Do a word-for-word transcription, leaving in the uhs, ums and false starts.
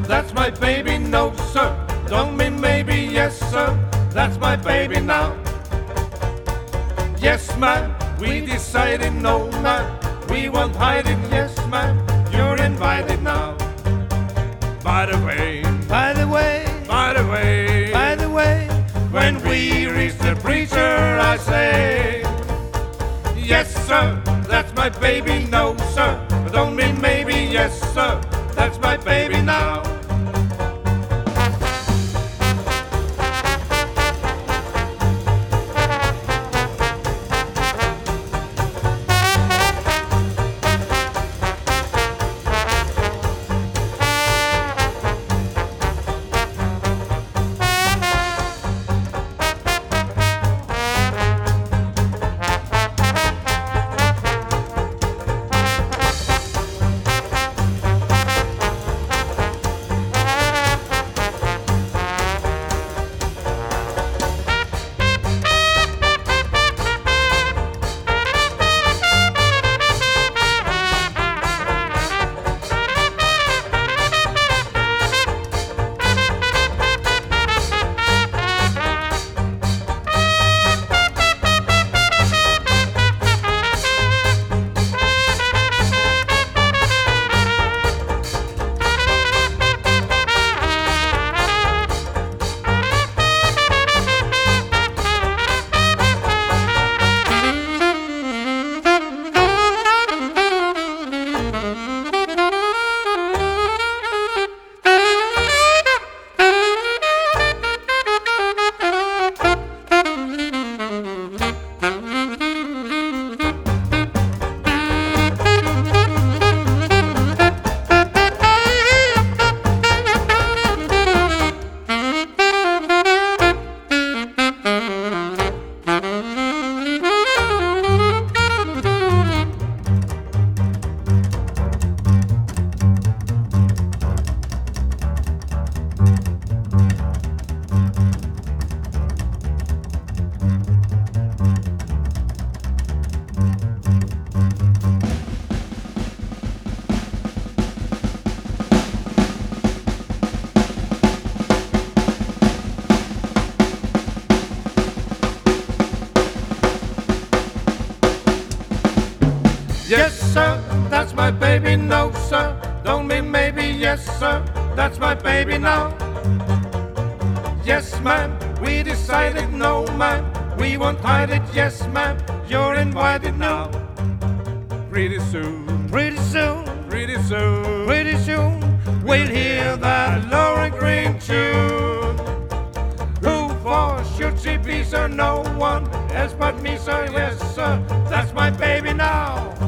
that's my baby, no sir. Don't mean maybe, yes sir, that's my baby now. Yes ma'am, we decided, no ma'am, we won't hide it, yes ma'am, you're invited now. By the way, By the way, by the way, by the way, when we reach the preacher, I say, yes sir, that's my baby, no sir, don't mean maybe, yes sir, that's my baby now. Yes sir, that's my baby, no sir, don't mean maybe, yes sir, that's my baby now. Yes ma'am, we decided, no ma'am, we won't hide it, yes ma'am, you're invited now. Pretty soon, pretty soon, pretty soon, pretty soon, we'll hear that Laura Green tune. Who for should she be, sir? No one else but me, sir, yes sir, that's my baby now.